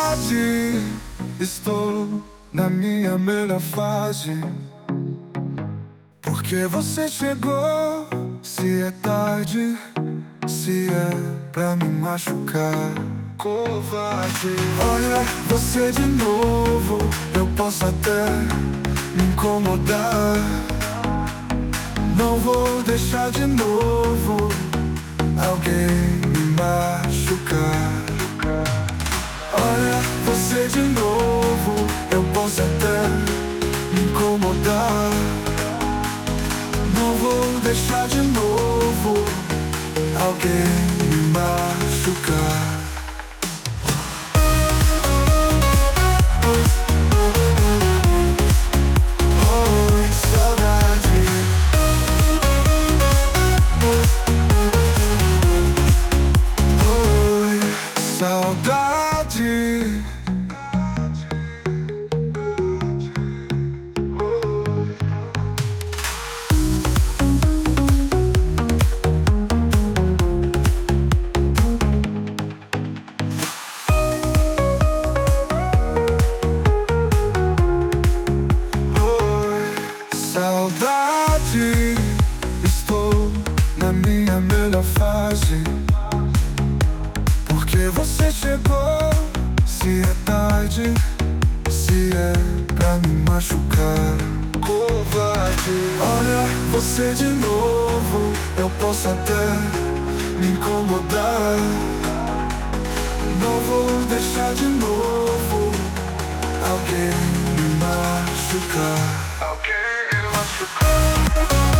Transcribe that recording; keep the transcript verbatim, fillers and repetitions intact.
saudade. Estou na minha melhor fase. Porque você chegou? Se é tarde, se é pra me machucar, covarde. Olha, você de novo. Eu posso até me incomodar. Não vou deixar de novo alguém me machucar. Olha, você de novo. Eu posso até me incomodar. Não vou deixar de novo alguém me machucar. Oi, saudade. Oi, saudade. Saudade, estou na minha melhor fase. Porque você chegou? Se é tarde, se é pra me machucar, covarde. Olha, você de novo. Eu posso até me incomodar. Não vou deixar de novo alguém me machucar. Alguém me machucar.